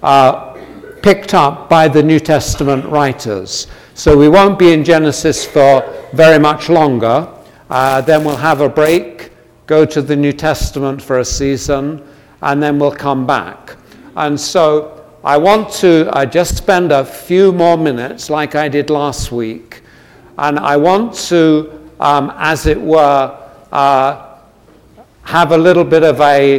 picked up by the New Testament writers. So we won't be in Genesis for very much longer. Then we'll have a break, go to the New Testament for a season, and then we'll come back. And so I want to just spend a few more minutes, like I did last week, and I want to, as it were, have a little bit of a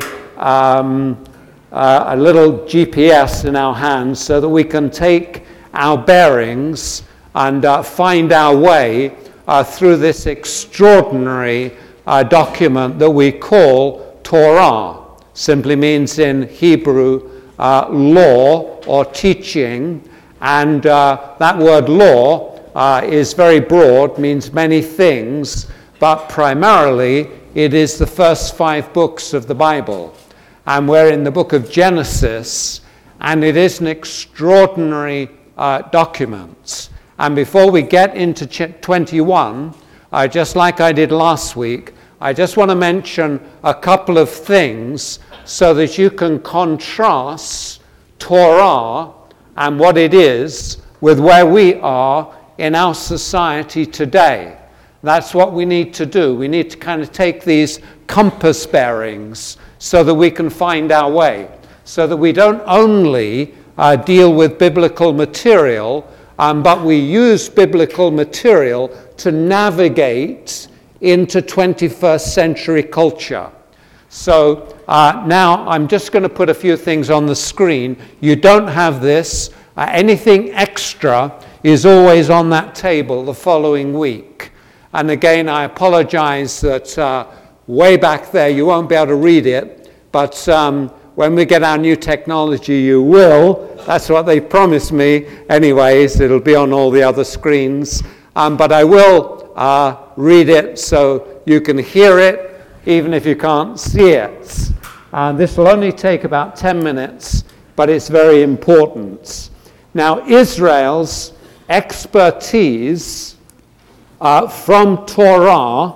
little GPS in our hands so that we can take our bearings and find our way through this extraordinary document that we call Torah. Simply means in Hebrew law or teaching, and that word law is very broad, means many things, but primarily it is the first 5 books of the Bible. And we're in the book of Genesis, and it is an extraordinary document. And before we get into 21, just like I did last week, I just want to mention a couple of things so that you can contrast Torah and what it is with where we are in our society today. That's what we need to do. We need to kind of take these compass bearings so that we can find our way, so that we don't only deal with biblical material, but we use biblical material to navigate into 21st century culture. So now I'm just going to put a few things on the screen. You don't have this. Anything extra is always on that table the following week. And again, I apologize that way back there you won't be able to read it, but when we get our new technology, you will. That's what they promised me. Anyways, it'll be on all the other screens. But I will read it so you can hear it, even if you can't see it. This will only take about 10 minutes, but it's very important. Now, Israel's expertise from Torah,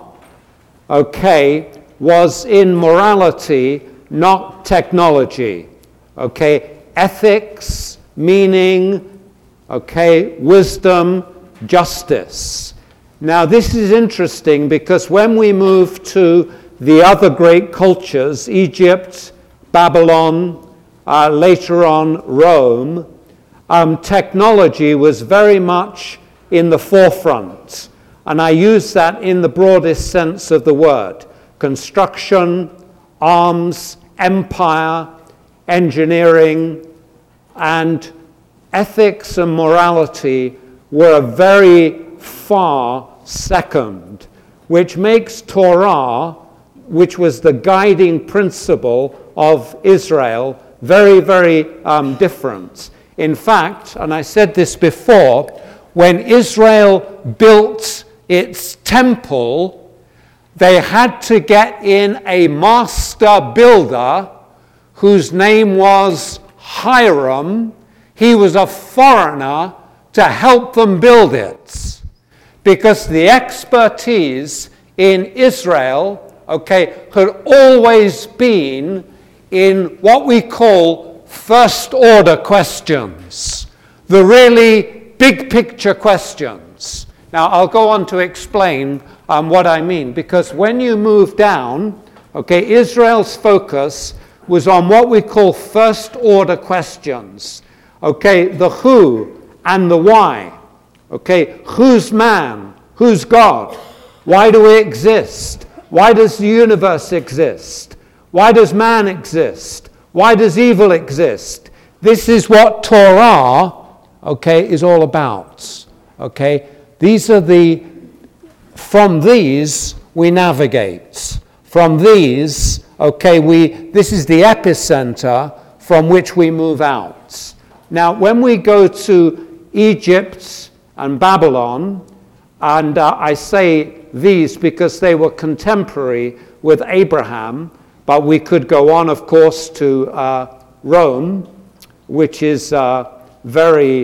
was in morality, not technology. Ethics, meaning, wisdom, justice. Now, this is interesting because when we move to the other great cultures, Egypt, Babylon, later on Rome, technology was very much in the forefront. And I use that in the broadest sense of the word. Construction, arms, empire, engineering, and ethics and morality were a very far second, which makes Torah, which was the guiding principle of Israel, very, very different. In fact, and I said this before, when Israel built its temple, they had to get in a master builder whose name was Hiram. He was a foreigner to help them build it, because the expertise in Israel, had always been in what we call first order questions, the really big picture questions. Now, I'll go on to explain what I mean, because when you move down, Israel's focus was on what we call first order questions. The who and the why. Who's man? Who's God? Why do we exist? Why does the universe exist? Why does man exist? Why does evil exist? This is what Torah, is all about. These are from these we navigate. From these, this is the epicenter from which we move out. Now, when we go to Egypt and Babylon, and I say these because they were contemporary with Abraham, but we could go on, of course, to Rome, which is very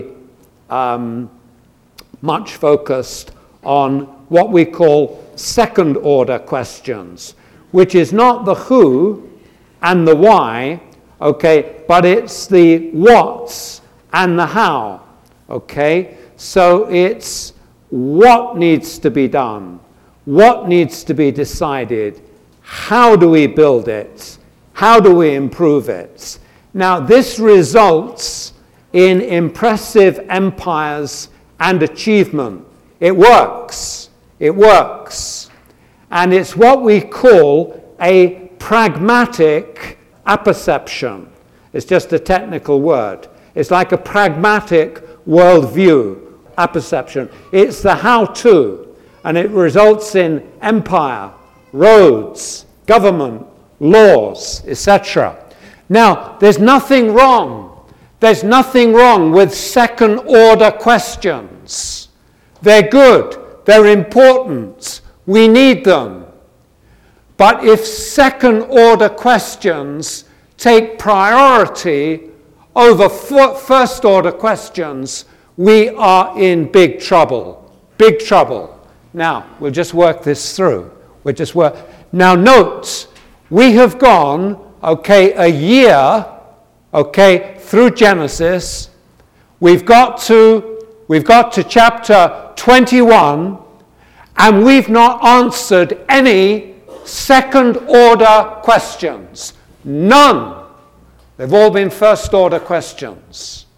much focused on what we call second order questions, which is not the who and the why, okay? But it's the what's and the how, okay? So it's what needs to be done, what needs to be decided, how do we build it, how do we improve it. Now, this results in impressive empires and achievement. It works. It works. And it's what we call a pragmatic apperception. It's just a technical word. It's like a pragmatic worldview, apperception. It's the how-to, and it results in empire, roads, government, laws, etc. Now, there's nothing wrong. There's nothing wrong with second-order questions. They're good. They're important. We need them. But if second-order questions take priority over first-order questions, we are in big trouble. Big trouble. Now, we'll just work this through. Now, note, we have gone, okay, a year, okay, through Genesis. We've got to chapter 21, and we've not answered any second-order questions. None. They've all been first-order questions.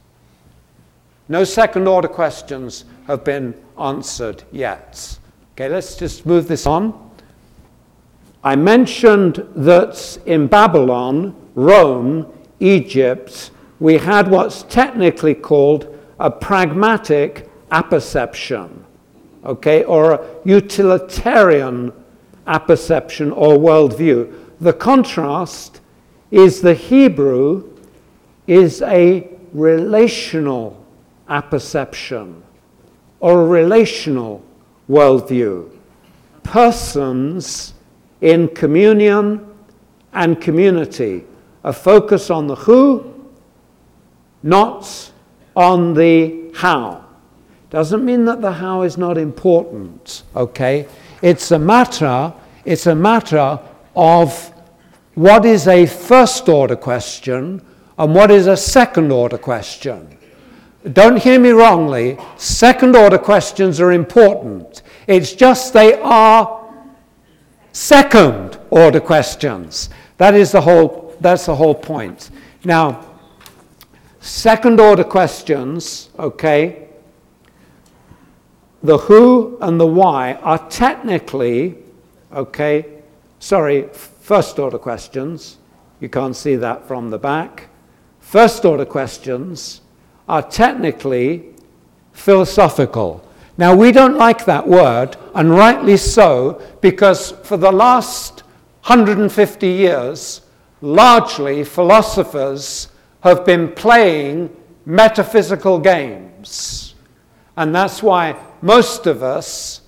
No second-order questions have been answered yet. Okay, let's just move this on. I mentioned that in Babylon, Rome, Egypt, we had what's technically called a pragmatic apperception, okay, or a utilitarian apperception or worldview. The contrast is the Hebrew is a relational apperception or a relational worldview. Persons in communion and community, a focus on the who, not on the how. Doesn't mean that the how is not important, okay? It's a matter of what is a first-order question and what is a second-order question. Don't hear me wrongly, second-order questions are important. It's just they are second-order questions. That's the whole point. Now, second-order questions, okay, the who and the why are technically, okay, first-order questions. You can't see that from the back. First-order questions are technically philosophical. Now, we don't like that word, and rightly so, because for the last 150 years, largely philosophers have been playing metaphysical games. And that's why most of us,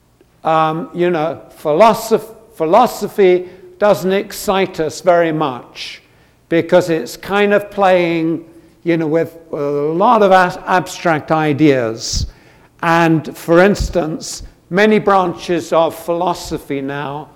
philosophy doesn't excite us very much, because it's kind of playing, with a lot of abstract ideas. And, for instance, many branches of philosophy now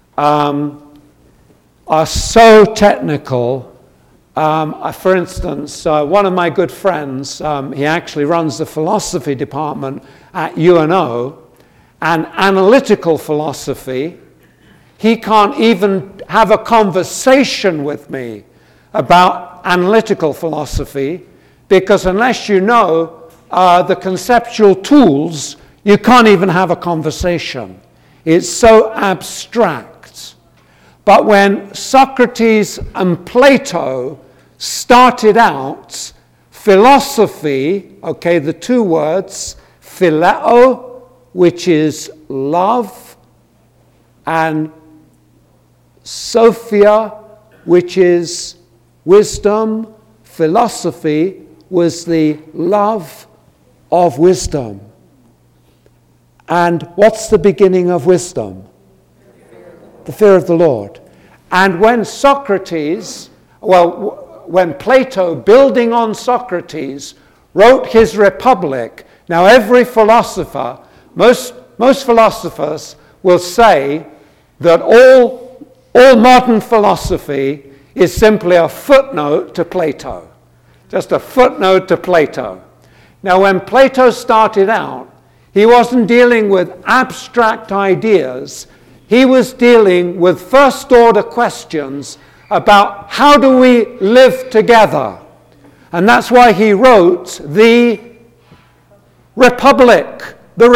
are so technical. For instance, one of my good friends, he actually runs the philosophy department at UNO, and analytical philosophy, he can't even have a conversation with me about analytical philosophy, because unless you know the conceptual tools, you can't even have a conversation. It's so abstract. But when Socrates and Plato started out, philosophy, okay, the two words, phileo, which is love, and Sophia, which is wisdom, philosophy was the love of wisdom. And what's the beginning of wisdom? The fear of the Lord. And when when Plato, building on Socrates, wrote his Republic, now every philosopher, most philosophers will say that all modern philosophy is simply a footnote to Plato. Just a footnote to Plato. Now, when Plato started out, he wasn't dealing with abstract ideas. He was dealing with first-order questions about how do we live together. And that's why he wrote the Republic,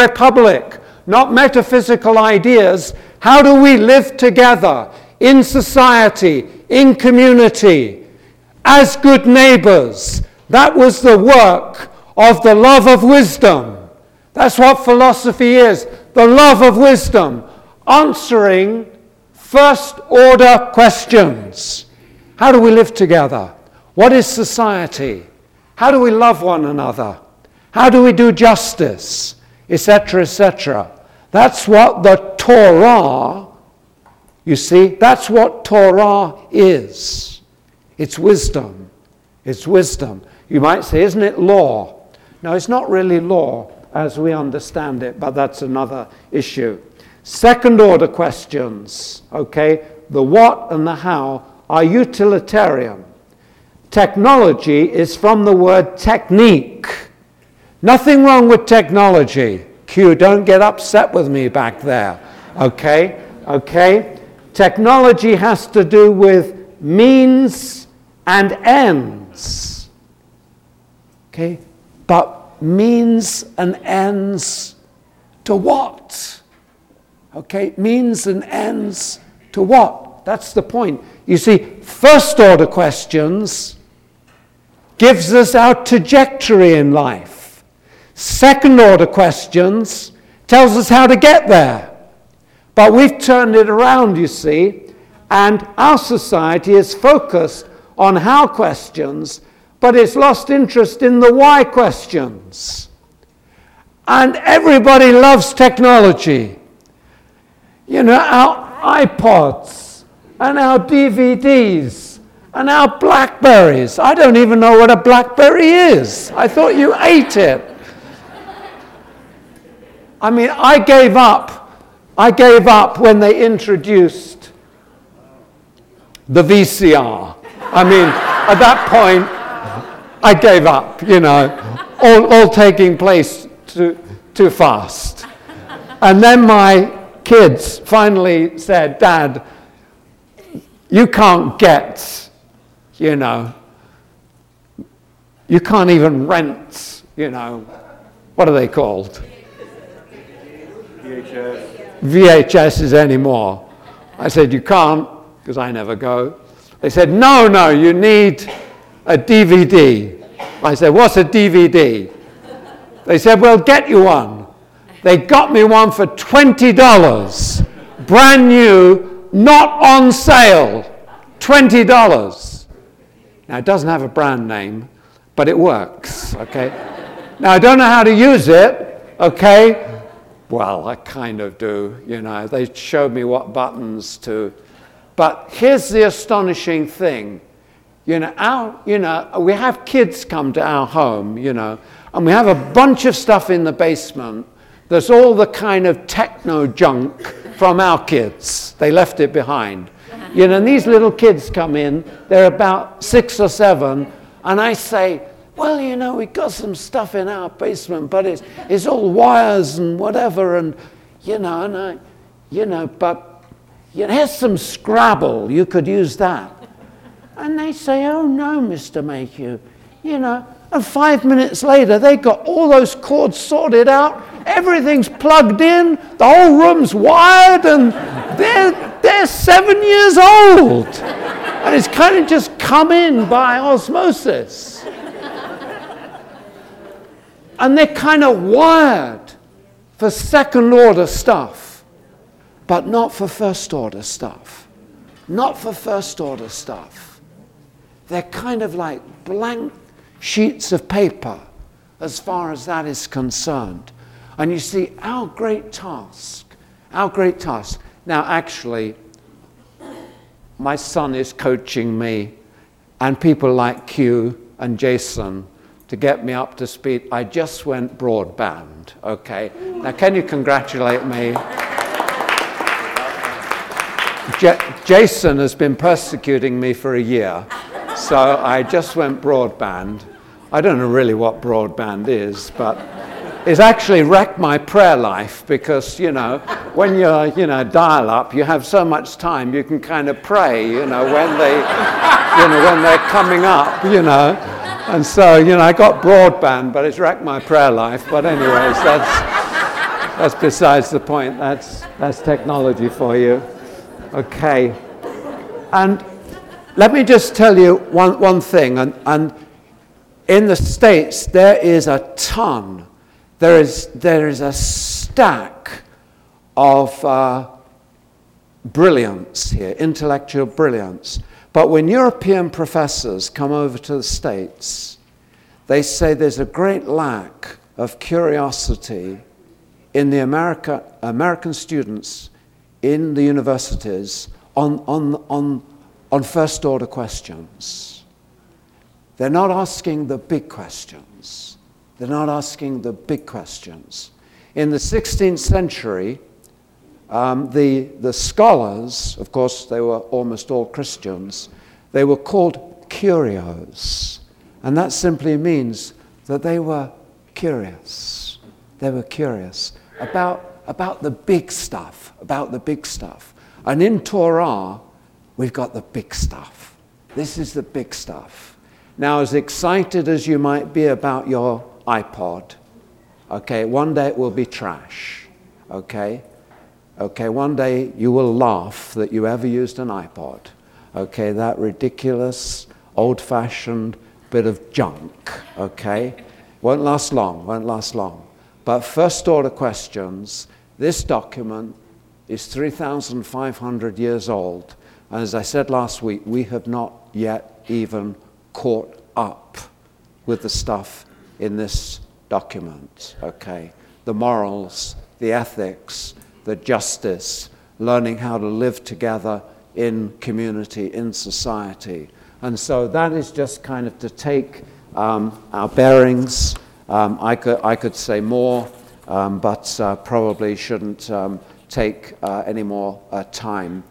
not metaphysical ideas. How do we live together in society, in community, as good neighbors? That was the work of the love of wisdom. That's what philosophy is, the love of wisdom, answering first-order questions. How do we live together? What is society? How do we love one another? How do we do justice? Etc., etc. That's what the Torah, you see, that's what Torah is. It's wisdom. It's wisdom. You might say, isn't it law? No, it's not really law as we understand it, but that's another issue. Second-order questions, okay, the what and the how, are utilitarian. Technology is from the word technique. Nothing wrong with technology. Q, don't get upset with me back there. Okay? Okay? Technology has to do with means and ends. Okay? But means and ends to what? Okay? Means and ends to what? That's the point. You see, first order questions gives us our trajectory in life. Second order questions tells us how to get there. But we've turned it around, you see, and our society is focused on how questions, but it's lost interest in the why questions. And everybody loves technology. You know, our iPods and our DVDs and our Blackberries. I don't even know what a Blackberry is. I thought you ate it. I mean, I gave up when they introduced the VCR. I mean, at that point, I gave up, you know, all taking place too fast. And then my kids finally said, Dad, you can't get, you know, you can't even rent, you know, what are they called? VHSs anymore. I said, you can't, because I never go. They said, no, you need a DVD. I said, what's a DVD? They said, well, get you one. They got me one for $20, brand new, not on sale, $20. Now, it doesn't have a brand name, but it works, okay? Now, I don't know how to use it, okay? Well, I kind of do, you know. They showed me what buttons to. But here's the astonishing thing. You know, we have kids come to our home, you know, and we have a bunch of stuff in the basement. There's all the kind of techno junk from our kids. They left it behind. You know, and these little kids come in, they're about 6 or 7, and I say, well, you know, we got some stuff in our basement, but it's all wires and whatever, and, you know, but, you know, here's some Scrabble, you could use that. And they say, oh, no, Mr. Mayhew, you know, and 5 minutes later, they got all those cords sorted out, everything's plugged in, the whole room's wired, and they're 7 years old. And it's kind of just come in by osmosis. And they're kind of wired for second-order stuff, but not for first-order stuff. Not for first-order stuff. They're kind of like blank sheets of paper as far as that is concerned. And you see, our great task. Now, actually, my son is coaching me, and people like Q and Jason, to get me up to speed. I just went broadband, okay? Now, can you congratulate me? Jason has been persecuting me for a year, so I just went broadband. I don't know really what broadband is, but it's actually wrecked my prayer life because, when you're, dial up, you have so much time you can kind of pray, when they're coming up, And so, I got broadband, but it's wrecked my prayer life. But anyways, that's besides the point. That's technology for you. Okay. And let me just tell you one thing. And in the States, there is a ton. There is a stack of brilliance here, intellectual brilliance. But when European professors come over to the States, they say there's a great lack of curiosity in the American students in the universities on first order questions. They're not asking the big questions. They're not asking the big questions. In the 16th century, the scholars, of course, they were almost all Christians, they were called curios. And that simply means that they were curious. They were curious about the big stuff, And in Torah, we've got the big stuff. This is the big stuff. Now, as excited as you might be about your iPod, okay, one day it will be trash, okay? Okay, one day you will laugh that you ever used an iPod. Okay, that ridiculous, old-fashioned bit of junk, okay? Won't last long. But first order questions, this document is 3,500 years old. And as I said last week, we have not yet even caught up with the stuff in this document, okay? The morals, the ethics, the justice, learning how to live together in community, in society. And so that is just kind of to take our bearings. I could say more, but probably shouldn't take any more time.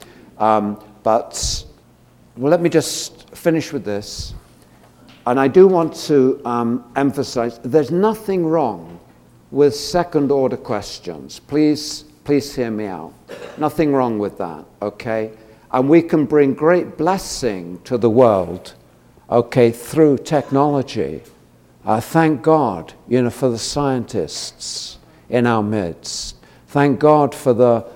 But let me just finish with this. And I do want to emphasize, there's nothing wrong with second order questions. Please hear me out. Nothing wrong with that, okay? And we can bring great blessing to the world, okay, through technology. Thank God, for the scientists in our midst. Thank God for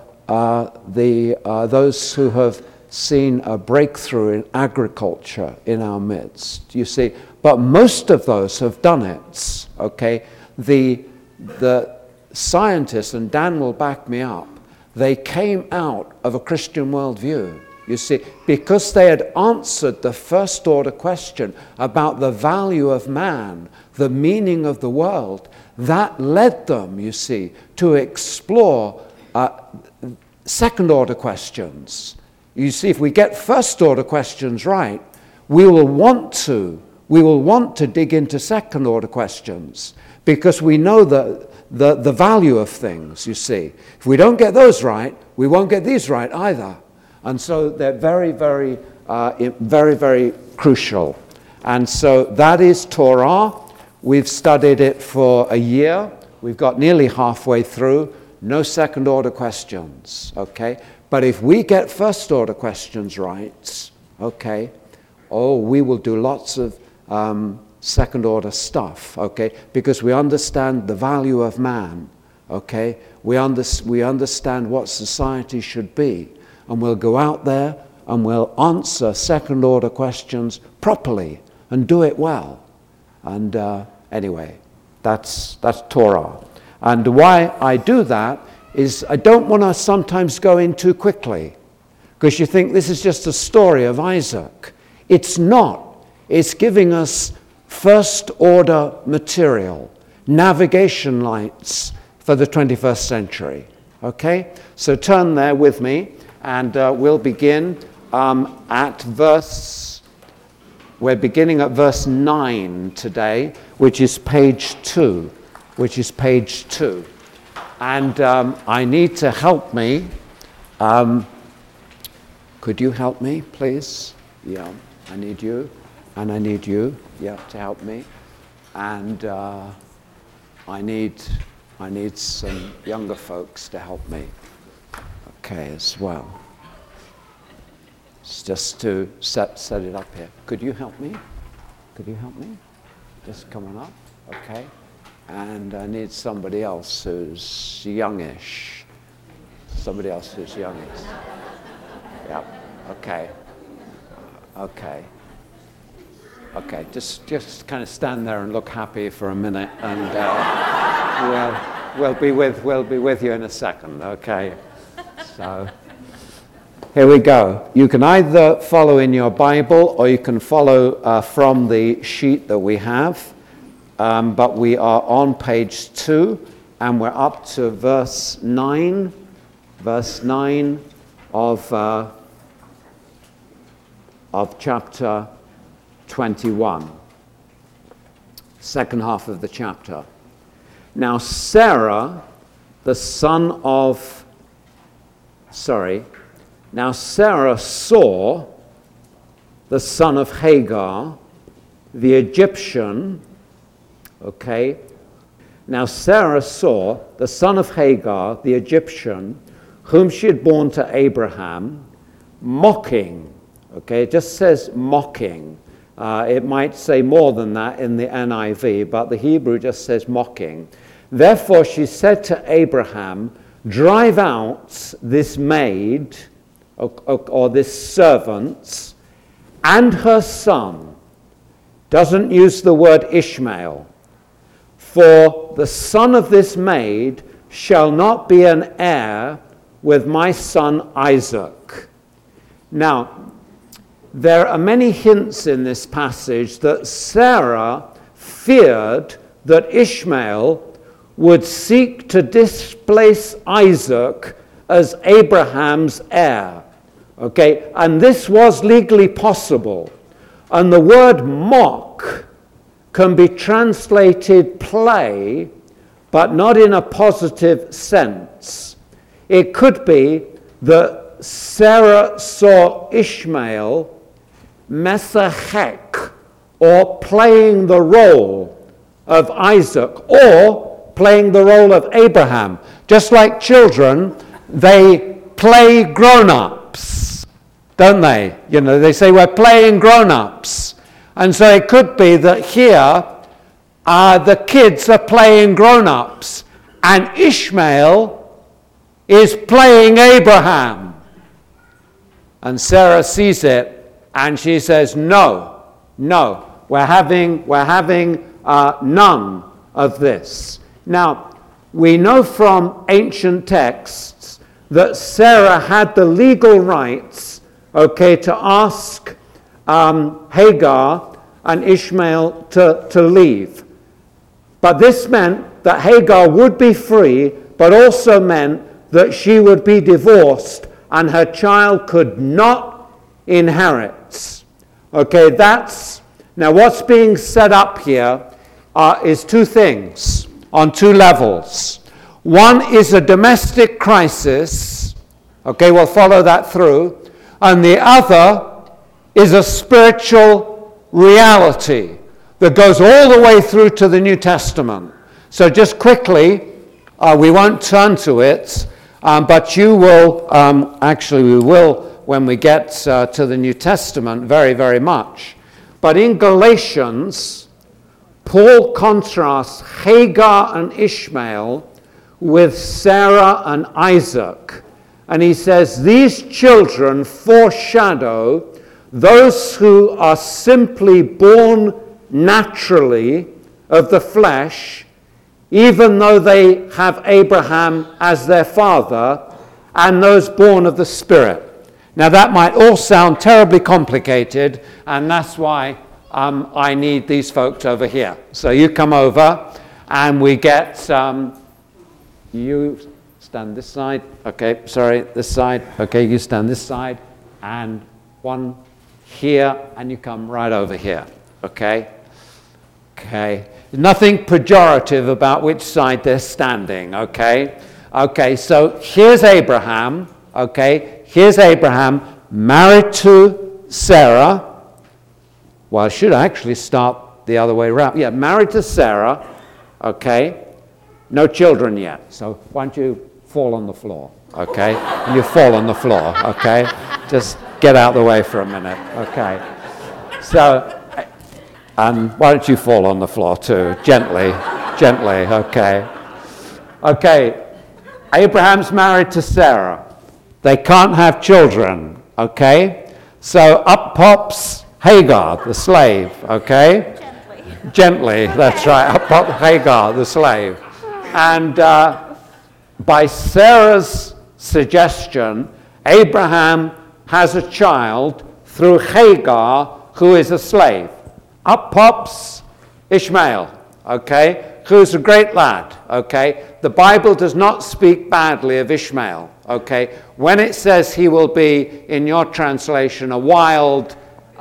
those who have seen a breakthrough in agriculture in our midst. You see, but most of those have done it, okay? The scientists, and Dan will back me up, they came out of a Christian worldview, you see, because they had answered the first order question about the value of man, the meaning of the world. That led them, you see, to explore second order questions. You see, if we get first order questions right, we will want to dig into second order questions, because we know the value of things, you see. If we don't get those right, we won't get these right either. And so they're very, very, very, very crucial. And so that is Torah. We've studied it for a year. We've got nearly halfway through. No second order questions, okay? But if we get first order questions right, okay, we will do lots of second order stuff, okay? Because we understand the value of man, okay? We understand what society should be. And we'll go out there and we'll answer second order questions properly and do it well. And anyway, that's Torah. And why I do that is I don't want to sometimes go in too quickly, because you think this is just a story of Isaac. It's not. It's giving us first order material, navigation lights for the 21st century. Okay? So turn there with me, and we'll begin we're beginning at verse 9 today, which is page 2. And I need to help me, because Could you help me, please? Yeah, I need you, and I need you, yeah, to help me. And I need some younger folks to help me, okay, as well. It's just to set it up here. Could you help me? Could you help me? Just come on up, okay. And I need somebody else who's youngish. Somebody else who's youngish. Yeah, okay. Okay. Okay, just kind of stand there and look happy for a minute, and we'll be with you in a second. Okay. So here we go. You can either follow in your Bible, or you can follow from the sheet that we have. But we are on page 2, and we're up to verse 9 of chapter 21, second half of the chapter. Now Sarah saw the son of Hagar, the Egyptian. Okay. Now Sarah saw the son of Hagar, the Egyptian, whom she had borne to Abraham, mocking. Okay, it just says mocking. It might say more than that in the NIV, but the Hebrew just says mocking. Therefore she said to Abraham, drive out this maid, or this servant, and her son. Doesn't use the word Ishmael. For the son of this maid shall not be an heir with my son Isaac. Now, there are many hints in this passage that Sarah feared that Ishmael would seek to displace Isaac as Abraham's heir. Okay, and this was legally possible. And the word mock can be translated play, but not in a positive sense. It could be that Sarah saw Ishmael mesachek, or playing the role of Isaac, or playing the role of Abraham. Just like children, they play grown-ups, don't they? You know, they say, we're playing grown-ups. And so it could be that here the kids are playing grown-ups, and Ishmael is playing Abraham. And Sarah sees it, and she says, no, we're having none of this. Now, we know from ancient texts that Sarah had the legal rights, okay, to ask Hagar and Ishmael to leave. But this meant that Hagar would be free, but also meant that she would be divorced and her child could not inherit. Okay, now what's being set up here is two things on two levels. One is a domestic crisis. Okay, we'll follow that through. And the other is a spiritual reality that goes all the way through to the New Testament. So just quickly, we won't turn to it, but you will, we will when we get to the New Testament very, very much. But in Galatians, Paul contrasts Hagar and Ishmael with Sarah and Isaac. And he says, these children foreshadow those who are simply born naturally of the flesh, even though they have Abraham as their father, and those born of the Spirit. Now that might all sound terribly complicated, and that's why I need these folks over here. So you come over, and we get, you stand this side, okay, sorry, this side, okay, you stand this side, and one here, and you come right over here, okay? Okay, nothing pejorative about which side they're standing, okay? Okay, so here's Abraham, okay? Here's Abraham married to Sarah. Well, I should actually start the other way around. Yeah, married to Sarah, okay? No children yet. So why don't you fall on the floor, okay? And you fall on the floor, okay? Just get out of the way for a minute, okay? So, and why don't you fall on the floor too? Gently, okay? Okay, Abraham's married to Sarah. They can't have children, okay? So up pops Hagar, the slave, okay? Gently, that's right. Up pops Hagar, the slave. And by Sarah's suggestion, Abraham has a child through Hagar, who is a slave. Up pops Ishmael, okay? Who's a great lad, okay? The Bible does not speak badly of Ishmael, okay? When it says he will be, in your translation, a wild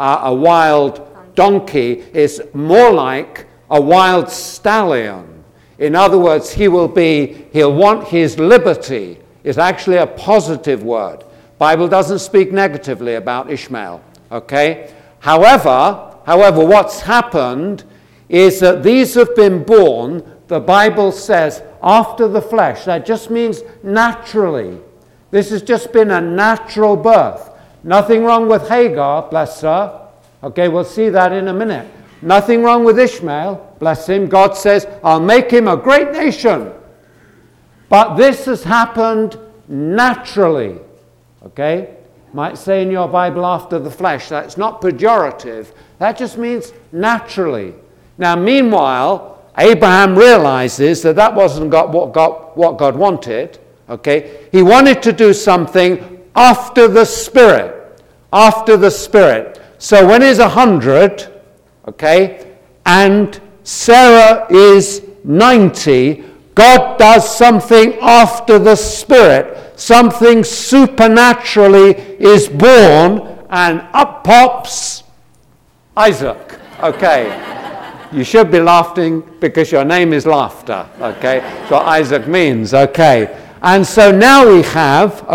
donkey, is more like a wild stallion. In other words, he'll want his liberty, is actually a positive word. Bible doesn't speak negatively about Ishmael, okay? However, what's happened is that these have been born, the Bible says, after the flesh. That just means naturally. This has just been a natural birth. Nothing wrong with Hagar, bless her. Okay, we'll see that in a minute. Nothing wrong with Ishmael, bless him. God says, I'll make him a great nation. But this has happened naturally. Okay? Might say in your Bible, after the flesh. That's not pejorative. That just means naturally. Now, meanwhile, Abraham realizes that wasn't what God wanted. Okay? He wanted to do something after the Spirit. After the Spirit. So when he's 100, okay, and Sarah is 90, God does something after the Spirit. Something supernaturally is born, and up pops Isaac. Okay. You should be laughing because your name is laughter. Okay. That's what Isaac means. Okay. And so now we have,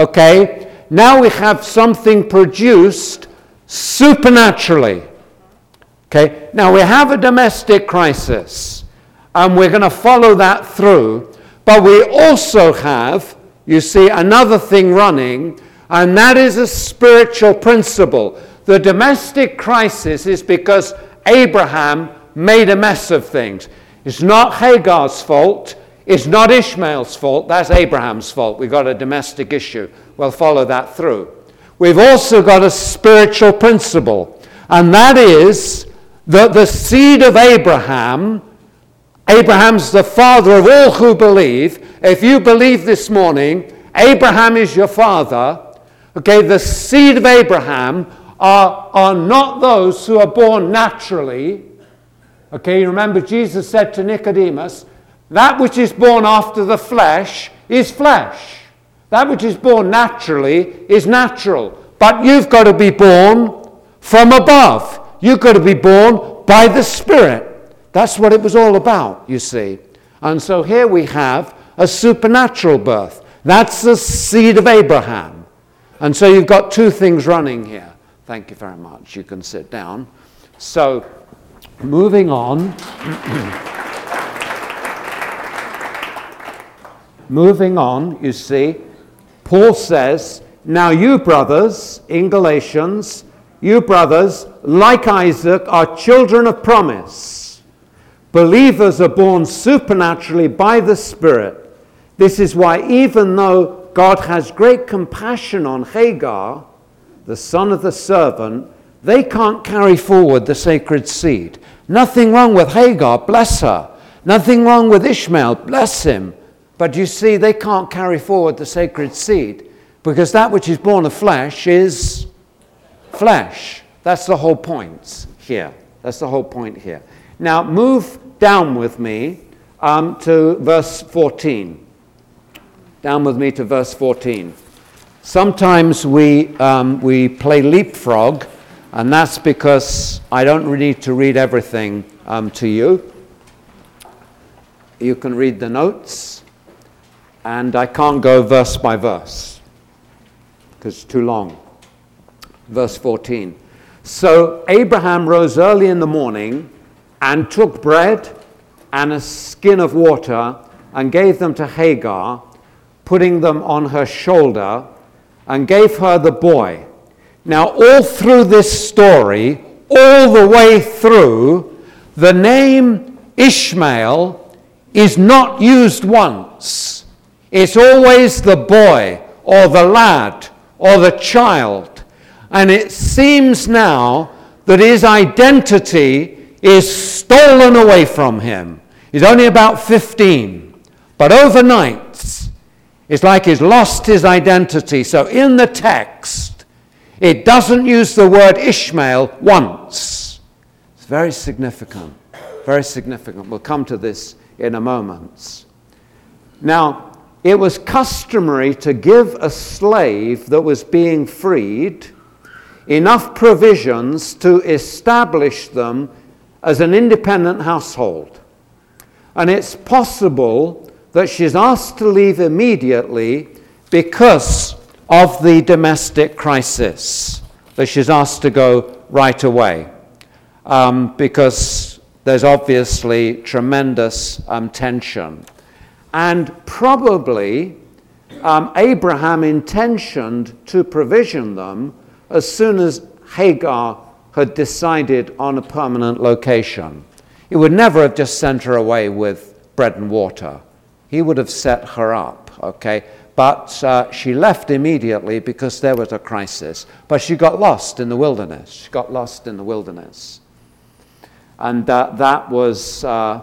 something produced supernaturally. Okay. Now we have a domestic crisis, and we're going to follow that through. But we also have, you see, another thing running, and that is a spiritual principle. The domestic crisis is because Abraham made a mess of things. It's not Hagar's fault. It's not Ishmael's fault. That's Abraham's fault. We've got a domestic issue. We'll follow that through. We've also got a spiritual principle, and that is that the seed of Abraham's the father of all who believe. If you believe this morning, Abraham is your father. Okay, the seed of Abraham are not those who are born naturally. Okay, you remember Jesus said to Nicodemus, that which is born after the flesh is flesh. That which is born naturally is natural. But you've got to be born from above. You've got to be born by the Spirit. That's what it was all about, you see. And so here we have a supernatural birth. That's the seed of Abraham. And so you've got two things running here. Thank you very much. You can sit down. So, moving on. Moving on, you see, Paul says, now you brothers, in Galatians, you brothers, like Isaac, are children of promise. Believers are born supernaturally by the Spirit. This is why even though God has great compassion on Hagar, the son of the servant, they can't carry forward the sacred seed. Nothing wrong with Hagar, bless her. Nothing wrong with Ishmael, bless him. But you see, they can't carry forward the sacred seed because that which is born of flesh is flesh. That's the whole point here. That's the whole point here. Now, move down with me to verse 14. Down with me to verse 14. Sometimes we play leapfrog, and that's because I don't need to read everything to you. You can read the notes. And I can't go verse by verse because it's too long. Verse 14. So Abraham rose early in the morning and took bread and a skin of water and gave them to Hagar, putting them on her shoulder, and gave her the boy. Now, all through this story, all the way through, the name Ishmael is not used once. It's always the boy or the lad or the child. And it seems now that his identity is stolen away from him. He's only about 15. But overnight, it's like he's lost his identity. So in the text, it doesn't use the word Ishmael once. It's very significant. Very significant. We'll come to this in a moment. Now, it was customary to give a slave that was being freed enough provisions to establish them as an independent household. And it's possible that she's asked to leave immediately because of the domestic crisis, that she's asked to go right away, because there's obviously tremendous tension. And probably Abraham intentioned to provision them as soon as Hagar had decided on a permanent location. He would never have just sent her away with bread and water. He would have set her up, okay? But she left immediately because there was a crisis. But she got lost in the wilderness. She got lost in the wilderness. And that was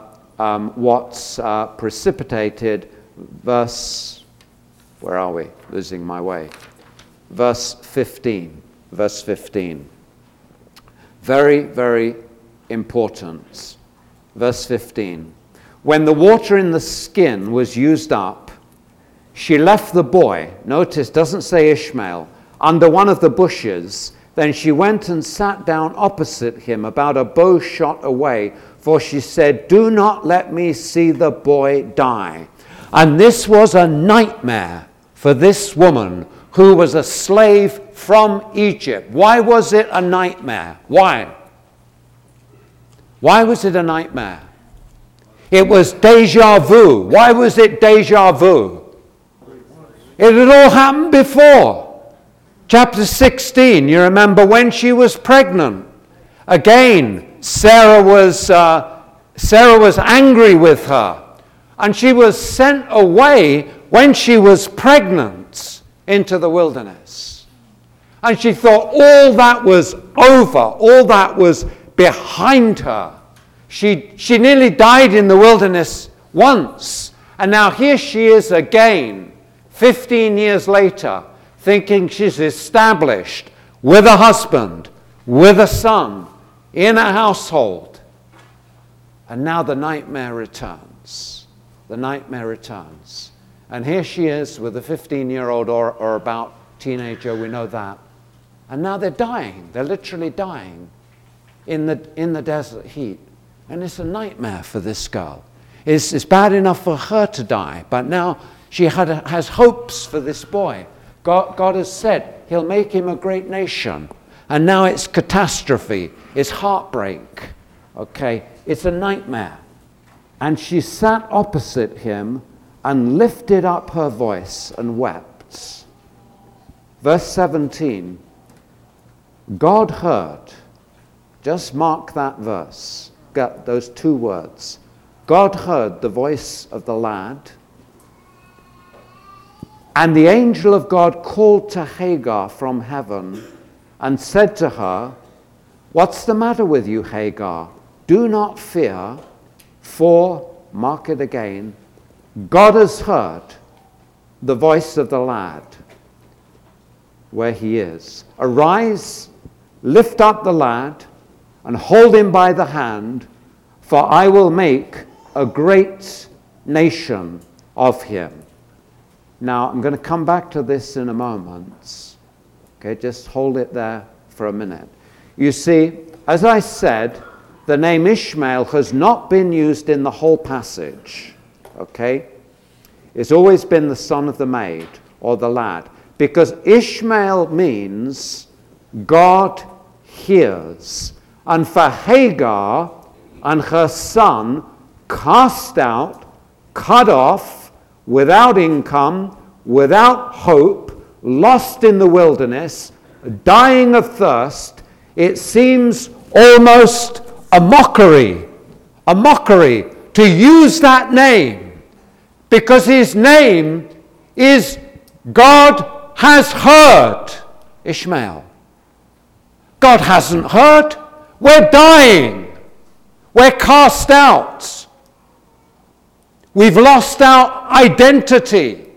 what's precipitated verse, where are we? Losing my way. Verse 15. Verse 15. Very, very important. Verse 15. When the water in the skin was used up, she left the boy, notice, doesn't say Ishmael, under one of the bushes. Then she went and sat down opposite him, about a bow shot away, for she said, "Do not let me see the boy die." And this was a nightmare for this woman who was a slave from Egypt. Why was it a nightmare? Why? Why was it a nightmare? It was déjà vu. Why was it déjà vu? It had all happened before. Chapter 16, you remember when she was pregnant. Again, Sarah was angry with her. And she was sent away when she was pregnant into the wilderness. And she thought all that was over, all that was behind her. She nearly died in the wilderness once. And now here she is again, 15 years later, thinking she's established with a husband, with a son, in a household. And now the nightmare returns. The nightmare returns. And here she is with a 15-year-old or about teenager, we know that. And now they're dying. They're literally dying in the desert heat. And it's a nightmare for this girl. It's bad enough for her to die, but now she has hopes for this boy. God has said he'll make him a great nation. And now it's catastrophe. It's heartbreak. Okay? It's a nightmare. And she sat opposite him and lifted up her voice and wept. Verse 17. God heard. Just mark that verse. Got those two words. God heard the voice of the lad. And the angel of God called to Hagar from heaven and said to her, "What's the matter with you, Hagar? Do not fear, for," mark it again, "God has heard the voice of the lad where he is. Arise, lift up the lad, and hold him by the hand, for I will make a great nation of him." Now, I'm going to come back to this in a moment. Okay, just hold it there for a minute. You see, as I said, the name Ishmael has not been used in the whole passage. Okay? It's always been the son of the maid or the lad. Because Ishmael means God hears. And for Hagar and her son, cast out, cut off, without income, without hope, lost in the wilderness, dying of thirst, it seems almost a mockery to use that name, because his name is God has heard Ishmael. God hasn't heard. We're dying. We're cast out. We've lost our identity.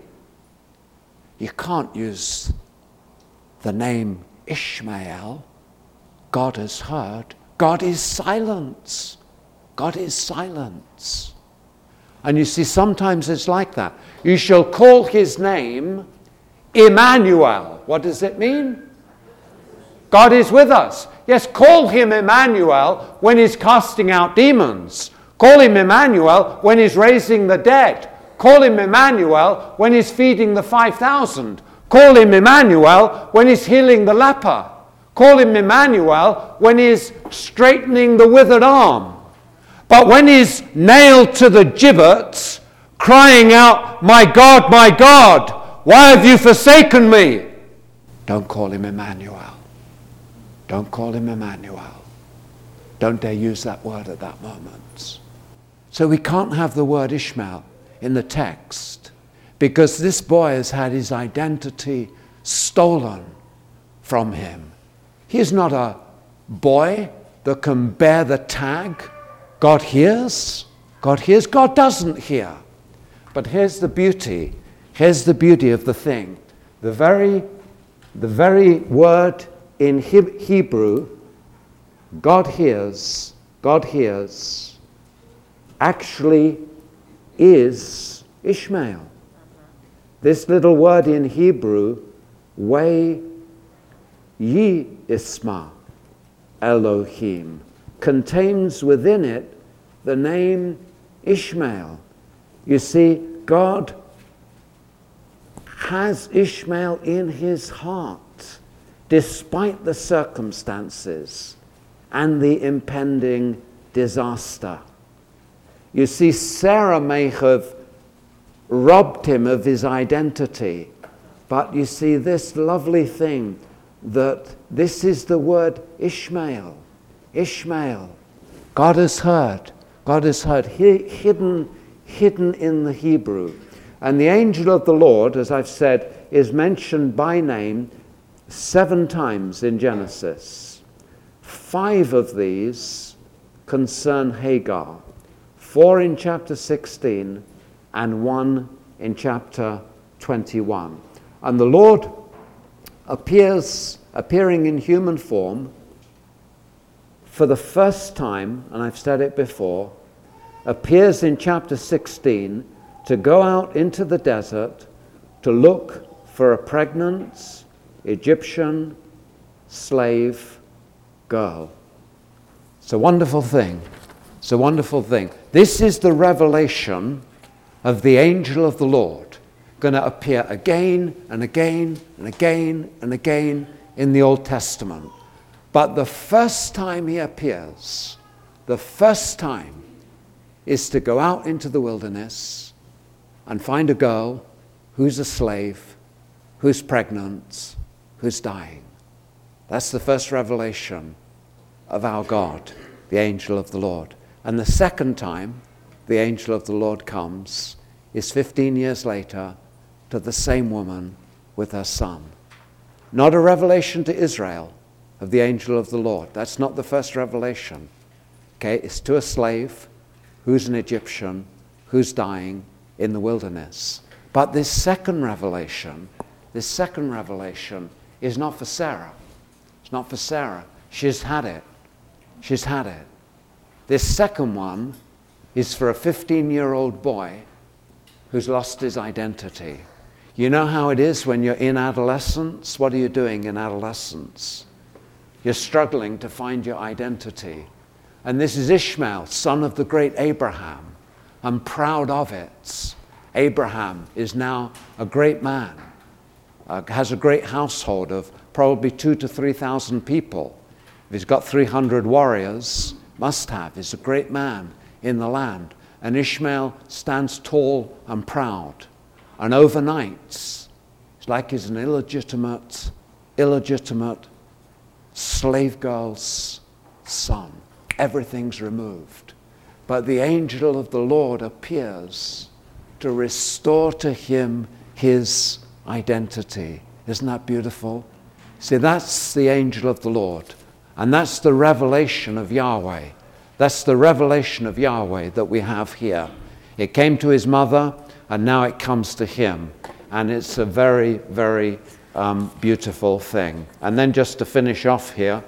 You can't use the name Ishmael. God has heard. God is silence. God is silence. And you see, sometimes it's like that. You shall call his name Emmanuel. What does it mean? God is with us. Yes, call him Emmanuel when he's casting out demons. Call him Emmanuel when he's raising the dead. Call him Emmanuel when he's feeding the 5,000. Call him Emmanuel when he's healing the leper. Call him Emmanuel when he's straightening the withered arm. But when he's nailed to the gibbet, crying out, my God, why have you forsaken me? Don't call him Emmanuel. Don't call him Emmanuel. Don't dare use that word at that moment. So we can't have the word Ishmael in the text, because this boy has had his identity stolen from him. He is not a boy that can bear the tag. God hears. God hears. God doesn't hear. But here's the beauty. Here's the beauty of the thing. The very word in Hebrew, God hears, actually is Ishmael. This little word in Hebrew, Way Yi Isma Elohim, contains within it the name Ishmael. You see, God has Ishmael in his heart, despite the circumstances and the impending disaster. You see, Sarah may have robbed him of his identity, but you see this lovely thing, that this is the word Ishmael. Ishmael. God has heard. God has heard. Hidden in the Hebrew. And the angel of the Lord, as I've said, is mentioned by name 7 times in Genesis. 5 of these concern Hagar. 4 in chapter 16 and 1 in chapter 21. And the Lord appearing in human form for the first time, and I've said it before, appears in chapter 16 to go out into the desert to look for a pregnant Egyptian slave girl. It's a wonderful thing. It's a wonderful thing. This is the revelation of the angel of the Lord, going to appear again and again and again and again in the Old Testament. But the first time he appears, the first time, is to go out into the wilderness and find a girl who's a slave, who's pregnant, who's dying. That's the first revelation of our God, the angel of the Lord. And the second time the angel of the Lord comes is 15 years later to the same woman with her son. Not a revelation to Israel of the angel of the Lord. That's not the first revelation. Okay, it's to a slave who's an Egyptian, who's dying in the wilderness. But this second revelation is not for Sarah. It's not for Sarah. She's had it. She's had it. This second one is for a 15-year-old boy who's lost his identity. You know how it is when you're in adolescence? What are you doing in adolescence? You're struggling to find your identity. And this is Ishmael, son of the great Abraham. I'm proud of it. Abraham is now a great man, has a great household of probably 2,000 to 3,000 people. If he's got 300 warriors, must have. He's a great man in the land. And Ishmael stands tall and proud. And overnight, it's like he's an illegitimate slave girl's son. Everything's removed. But the angel of the Lord appears to restore to him his identity. Isn't that beautiful? See, that's the angel of the Lord. And that's the revelation of Yahweh. That's the revelation of Yahweh that we have here. It came to his mother, and now it comes to him. And it's a very, very beautiful thing. And then just to finish off here,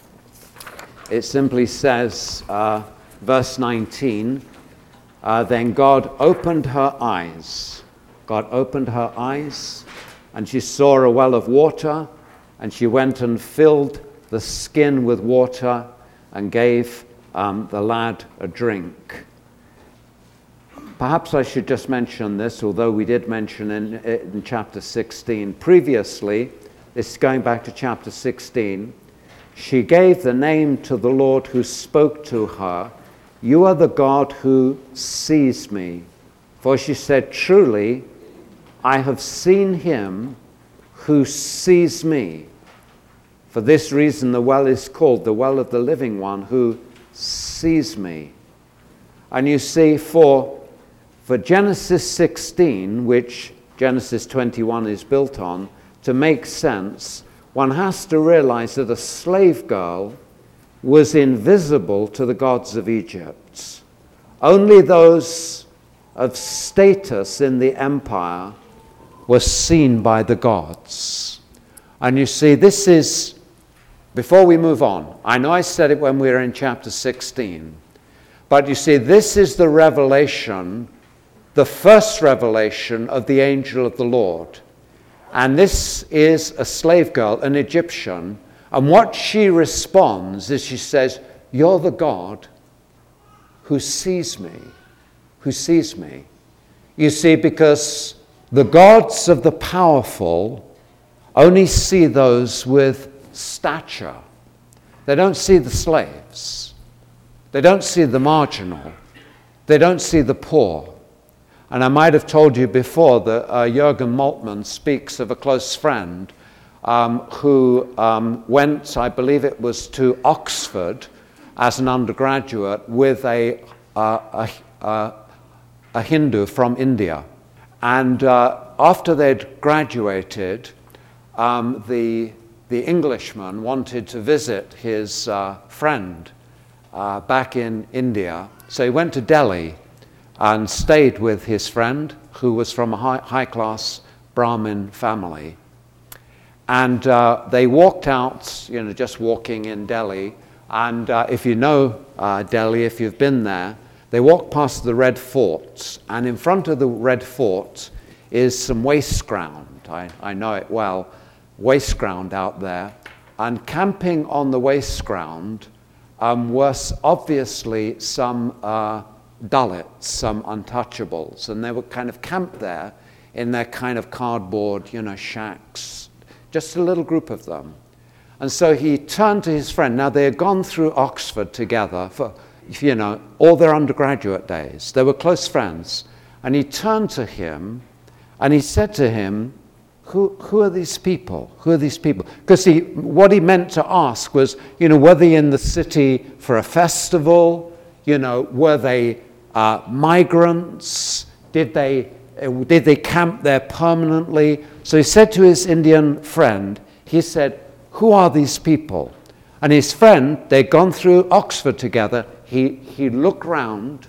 it simply says, verse 19, then God opened her eyes. God opened her eyes, and she saw a well of water, and she went and filled the skin with water and gave the lad a drink. Perhaps I should just mention this, although we did mention in chapter 16. Previously, this is going back to chapter 16, she gave the name to the Lord who spoke to her, "You are the God who sees me." For she said, "Truly, I have seen him who sees me." For this reason, the well is called the well of the living one who sees me. And you see, for Genesis 16, which Genesis 21 is built on, to make sense, one has to realize that a slave girl was invisible to the gods of Egypt. Only those of status in the empire were seen by the gods. And you see, this is, before we move on, I know I said it when we were in chapter 16, but you see, this is the revelation, the first revelation of the angel of the Lord. And this is a slave girl, an Egyptian, and what she responds is she says, "You're the God who sees me, who sees me." You see, because the gods of the powerful only see those with stature. They don't see the slaves. They don't see the marginal. They don't see the poor. And I might have told you before that Jürgen Moltmann speaks of a close friend who went, I believe it was to Oxford as an undergraduate with a Hindu from India. And after they'd graduated, the Englishman wanted to visit his friend back in India. So he went to Delhi and stayed with his friend, who was from a high-class Brahmin family. And they walked out, just walking in Delhi. And if you know Delhi, if you've been there, they walked past the Red Fort. And in front of the Red Fort is some waste ground. I know it well. Waste ground out there. And camping on the waste ground was obviously some Dalits, some untouchables, and they were kind of camped there in their kind of cardboard, shacks, just a little group of them. And so he turned to his friend. Now, they had gone through Oxford together for, all their undergraduate days. They were close friends. And he turned to him, and he said to him, who are these people? Who are these people? Because what he meant to ask was, were they in the city for a festival? Were they migrants? Did they camp there permanently? So he said to his Indian friend, he said, "Who are these people?" And his friend, they'd gone through Oxford together. He looked round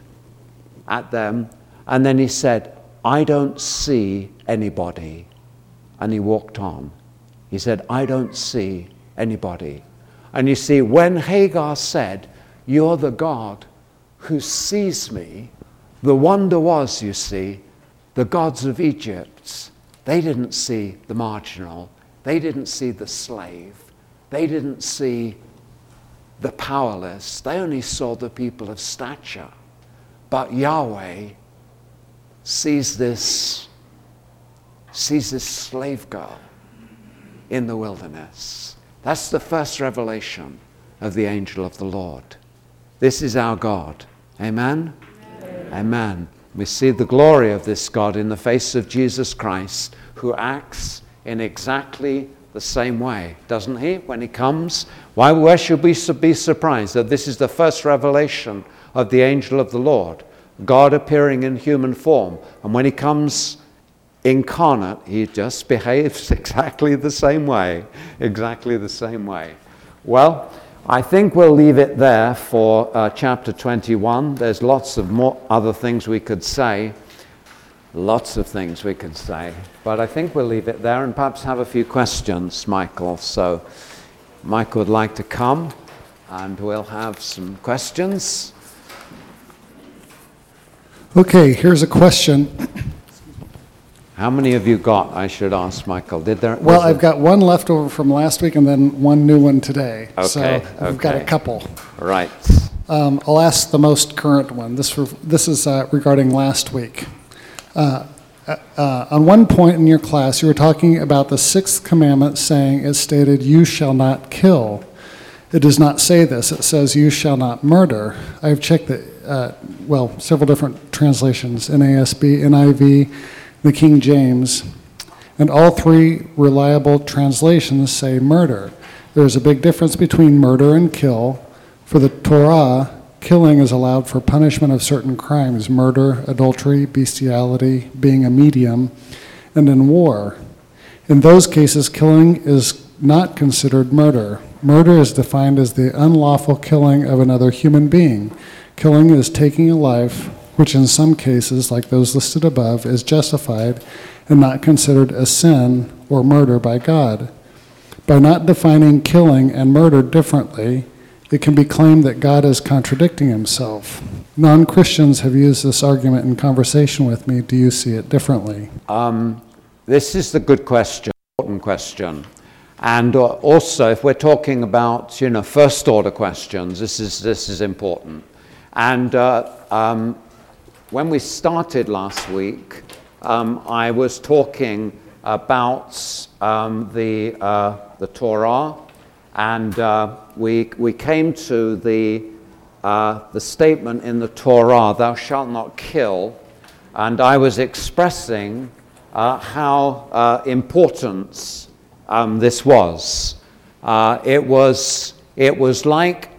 at them, and then he said, "I don't see anybody." And he walked on. He said, "I don't see anybody." And you see, when Hagar said, "You're the God who sees me," the wonder was, you see, the gods of Egypt, they didn't see the marginal. They didn't see the slave. They didn't see the powerless. They only saw the people of stature. But Yahweh sees this slave girl. in the wilderness. That's the first revelation of the angel of the Lord. This is our God. Amen? Amen. Amen. We see the glory of this God in the face of Jesus Christ, who acts in exactly the same way, doesn't he, when he comes? Where should we be surprised that this is the first revelation of the angel of the Lord, God appearing in human form? And when he comes incarnate, he just behaves exactly the same way. Exactly the same way. Well, I think we'll leave it there for chapter 21. There's lots of more other things we could say. Lots of things we could say. But I think we'll leave it there and perhaps have a few questions, Michael. So Michael would like to come and we'll have some questions. Okay, here's a question. How many have you got, I should ask, Michael? Well, I've got one left over from last week and then one new one today. Okay, so I've got a couple. Right. I'll ask the most current one. This is regarding last week. On one point in your class, you were talking about the sixth commandment saying it stated, "You shall not kill." It does not say this. It says, "You shall not murder." I've checked several different translations, NASB, NIV, the King James, and all three reliable translations say murder. There's a big difference between murder and kill. For the Torah, killing is allowed for punishment of certain crimes: murder, adultery, bestiality, being a medium, and in war. In those cases, killing is not considered murder. Murder is defined as the unlawful killing of another human being. Killing is taking a life, which in some cases, like those listed above, is justified and not considered a sin or murder by God. By not defining killing and murder differently, it can be claimed that God is contradicting himself. Non-Christians have used this argument in conversation with me. Do you see it differently? This is the good question, important question. And also, if we're talking about, first order questions, this is important. And when we started last week, I was talking about the Torah, and we came to the statement in the Torah, "Thou shalt not kill," and I was expressing how important this was. It was like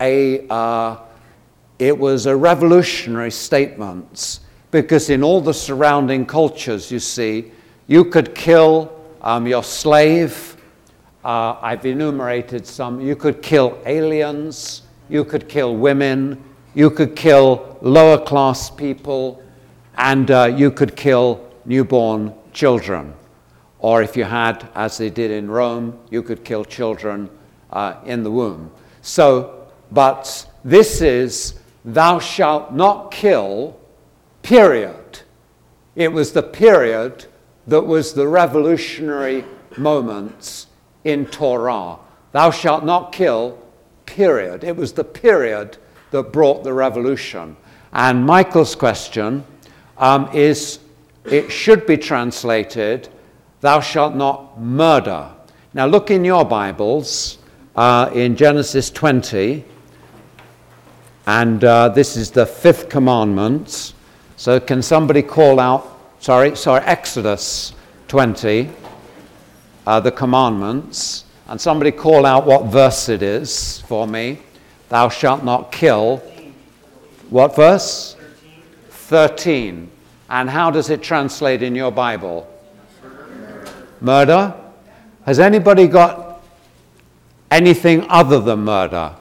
it was a revolutionary statement, because in all the surrounding cultures, you see, you could kill your slave. I've enumerated some. You could kill aliens. You could kill women. You could kill lower class people. And you could kill newborn children. Or if you had, as they did in Rome, you could kill children in the womb. But this is, "Thou shalt not kill," period. It was the period that was the revolutionary moment in Torah. "Thou shalt not kill," period. It was the period that brought the revolution. And Michael's question is, it should be translated, "Thou shalt not murder." Now look in your Bibles in Genesis 20, and this is the fifth commandment. So can somebody call out, Exodus 20, the commandments, and somebody call out what verse it is for me. "Thou shalt not kill." What verse? 13. And how does it translate in your Bible? Murder? Has anybody got anything other than murder?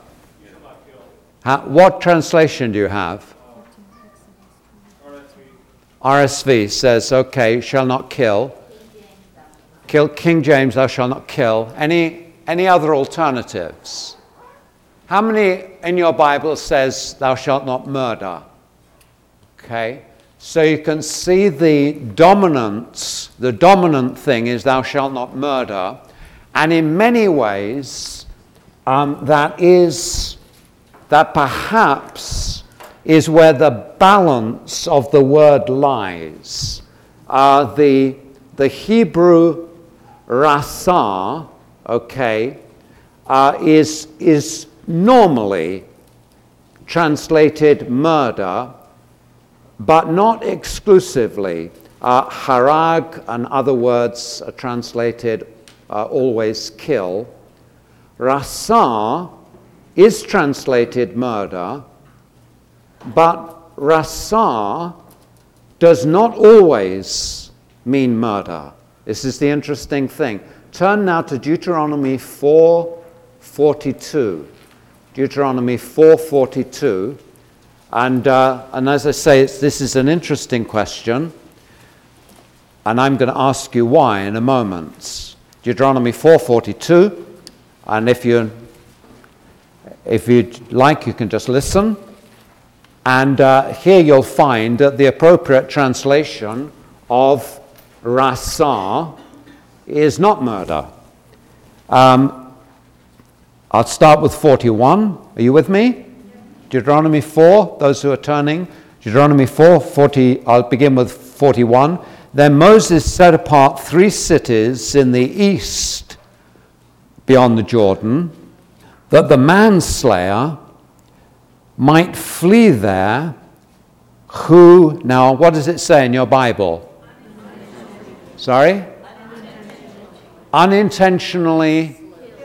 What translation do you have? RSV says, okay, shall not kill. King James, "Thou shalt not kill." Any other alternatives? How many in your Bible says, "Thou shalt not murder"? Okay. So you can see the dominant thing is "Thou shalt not murder," and in many ways that perhaps is where the balance of the word lies. The Hebrew rasa, okay, is normally translated murder, but not exclusively. Harag and other words are translated always kill. Rasa is translated murder, but rasa does not always mean murder. This is the interesting thing. Turn now to Deuteronomy 4:42. Deuteronomy 4:42. And as I say, this is an interesting question, and I'm going to ask you why in a moment. Deuteronomy 4:42, and if you'd like, you can just listen. And here you'll find that the appropriate translation of rasa is not murder. I'll start with 41. Are you with me? Deuteronomy 4, those who are turning. Deuteronomy 4:40, I'll begin with 41. Then Moses set apart 3 cities in the east beyond the Jordan, that the manslayer might flee there who, now what does it say in your Bible? Sorry? Unintentionally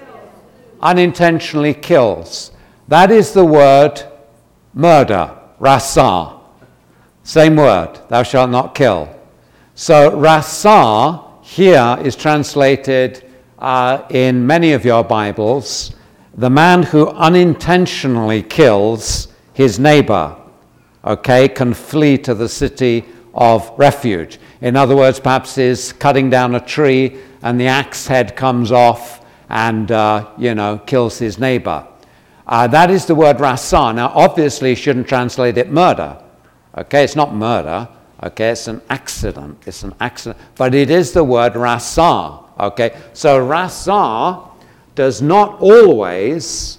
kills. That is the word murder, rasa. Same word, thou shalt not kill. So rasa here is translated in many of your Bibles, the man who unintentionally kills his neighbor, okay, can flee to the city of refuge. In other words, perhaps is cutting down a tree and the axe head comes off and, kills his neighbor. That is the word rasa. Now, obviously, you shouldn't translate it murder. Okay, it's not murder. Okay, it's an accident. It's an accident. But it is the word rasa. Okay, so rasa does not always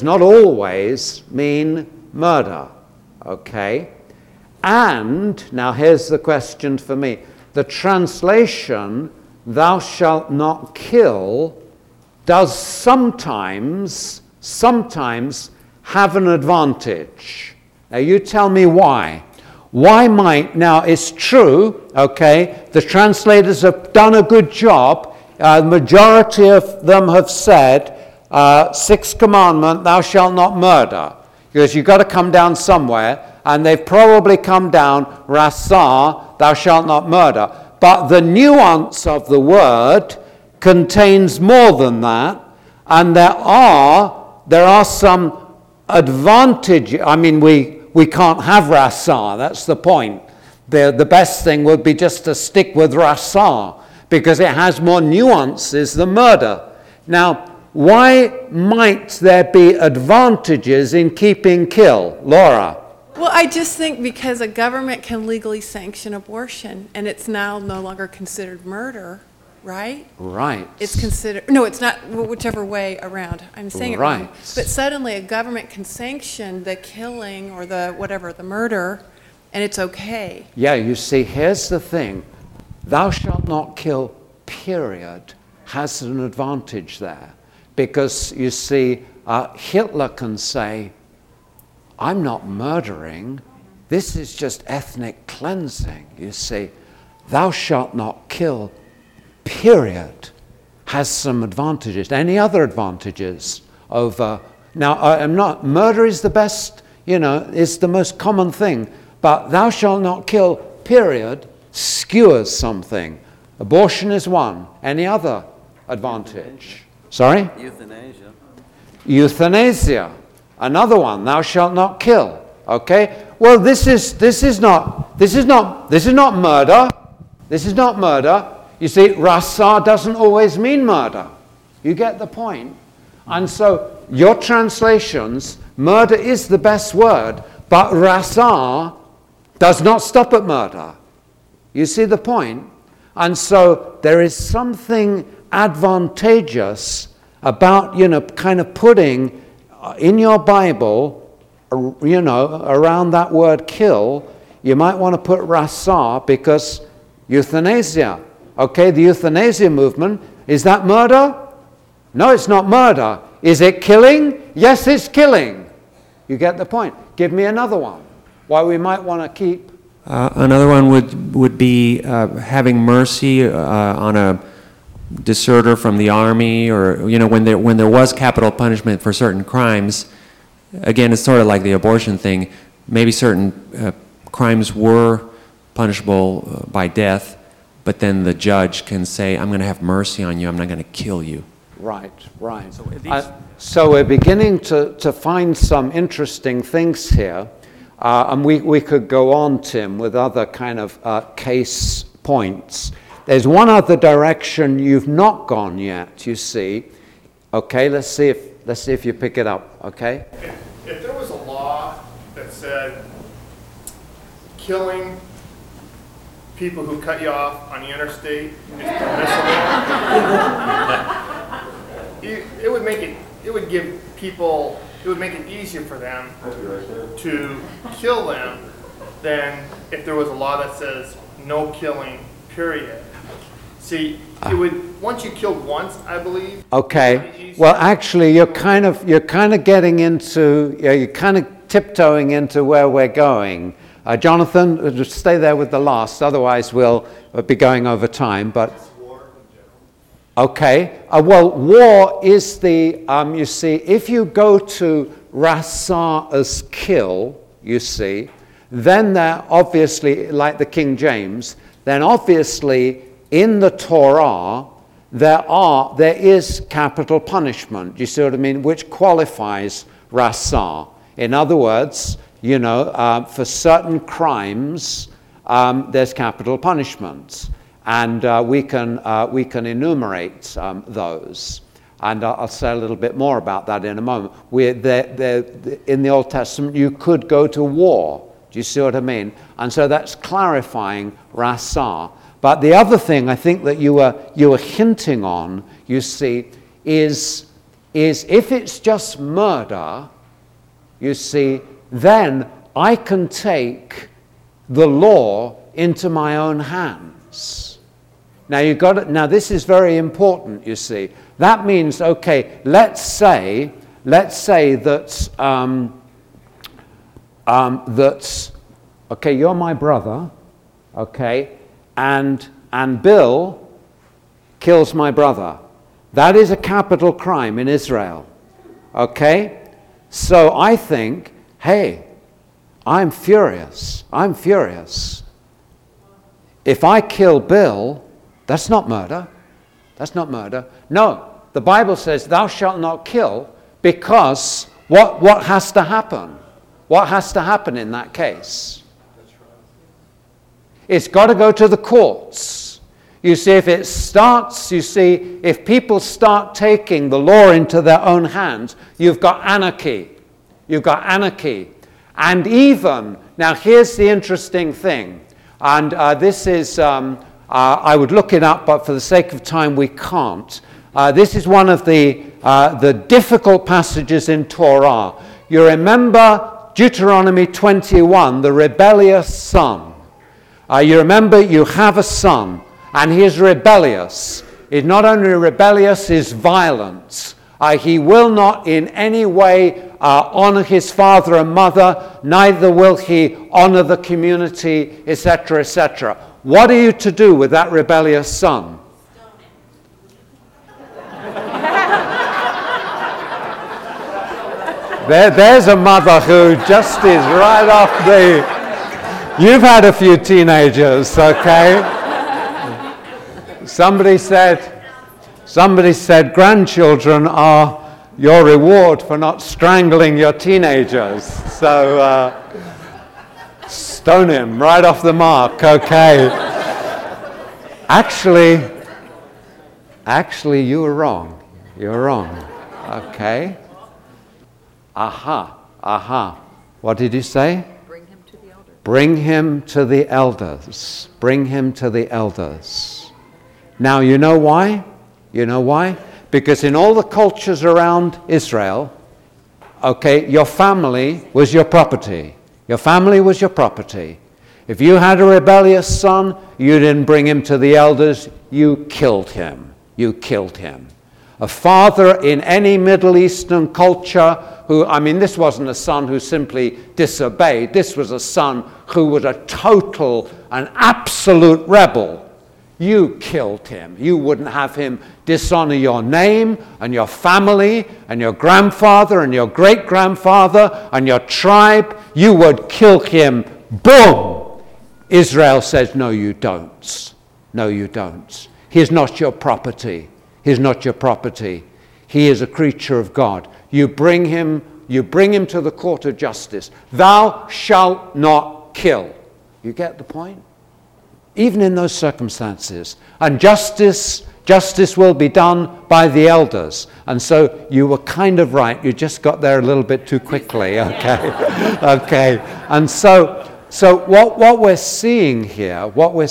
mean murder. Okay, and now here's the question for me. The translation, thou shalt not kill, does sometimes have an advantage. Now you tell me why. Why might, now it's true, okay, the translators have done a good job. The majority of them have said, 6th commandment, thou shalt not murder. Because you've got to come down somewhere, and they've probably come down, rasa, thou shalt not murder. But the nuance of the word contains more than that, and there are some advantages. I mean, we can't have rasa, that's the point. The best thing would be just to stick with rasa, because it has more nuances than murder. Now, why might there be advantages in keeping kill? Laura? Well, I just think because a government can legally sanction abortion, and it's now no longer considered murder, right? Right. It's considered, no, it's not, whichever way around. I'm saying it wrong. But suddenly a government can sanction the killing or the murder, and it's okay. Yeah, you see, here's the thing. Thou shalt not kill, period, has an advantage there. Because, you see, Hitler can say, I'm not murdering. This is just ethnic cleansing, you see. Thou shalt not kill, period, has some advantages. Any other advantages over... Now, murder is the best, is the most common thing. But thou shalt not kill, period, skewers something. Abortion is one. Any other advantage? Sorry? Euthanasia. Another one. Thou shalt not kill. Okay? Well, this is not murder. This is not murder. You see, rasa doesn't always mean murder. You get the point. And so your translations, murder is the best word, but rasa does not stop at murder. You see the point? And so there is something advantageous about, kind of putting in your Bible, around that word kill, you might want to put rasa because euthanasia. Okay, the euthanasia movement, is that murder? No, it's not murder. Is it killing? Yes, it's killing. You get the point. Give me another one. Why we might want to keep... Another one would be having mercy on a deserter from the army, or, you know, when there was capital punishment for certain crimes. Again, it's sort of like the abortion thing. Maybe certain crimes were punishable by death, but then the judge can say, I'm going to have mercy on you, I'm not going to kill you. Right. So we're beginning to find some interesting things here, and we could go on, Tim, with other kind of case points. There's one other direction you've not gone yet, you see. Okay, let's see if you pick it up, okay? If there was a law that said killing people who cut you off on the interstate is permissible, it would make it easier for them to kill them than if there was a law that says no killing, period. See, it would, once you killed once, I believe. Okay. Well, actually, you're kind of getting into, you're kind of tiptoeing into where we're going. Jonathan, just stay there with the last, otherwise we'll be going over time. But okay. Well, war is the, you see, if you go to rasa as kill, you see, then they're obviously, like the King James, then obviously in the Torah there is capital punishment. You see what I mean? Which qualifies rasa. In other words, you know, for certain crimes, there's capital punishments, and we can enumerate those. And I'll say a little bit more about that in a moment. In the Old Testament, you could go to war. Do you see what I mean? And so that's clarifying rasa. But the other thing I think that you were hinting on, you see, is if it's just murder, you see, then I can take the law into my own hands. Now now this is very important, you see. That means, okay, let's say that okay, you're my brother, okay, and Bill kills my brother. That is a capital crime in Israel. Okay? So I think, hey, I'm furious. If I kill Bill, that's not murder. No, the Bible says thou shalt not kill, because what has to happen? What has to happen in that case? It's got to go to the courts. You see, if people start taking the law into their own hands, you've got anarchy. And even, now here's the interesting thing, and this is, I would look it up, but for the sake of time we can't. This is one of the difficult passages in Torah. You remember Deuteronomy 21, the rebellious son. You remember you have a son, and he is rebellious. He's not only rebellious, he's violent. He will not in any way honor his father and mother, neither will he honor the community, etc., etc. What are you to do with that rebellious son? There's a mother who just is right off the... You've had a few teenagers, okay? Somebody said grandchildren are your reward for not strangling your teenagers. So stone him right off the mark, okay? Actually, you were wrong. Okay? Aha. What did you say? Bring him to the elders. Now, you know why? Because in all the cultures around Israel, okay, your family was your property. If you had a rebellious son, you didn't bring him to the elders, you killed him. A father in any Middle Eastern culture who, I mean, this wasn't a son who simply disobeyed. This was a son who was a total and absolute rebel. You killed him. You wouldn't have him dishonor your name and your family and your grandfather and your great-grandfather and your tribe. You would kill him. Boom! Israel says, no, you don't. No, you don't. He's not your property. He's not your property. He is a creature of God. You bring him to the court of justice. Thou shalt not kill. You get the point? Even in those circumstances. And justice will be done by the elders. And so you were kind of right. You just got there a little bit too quickly. Okay. Okay. And so what we're seeing here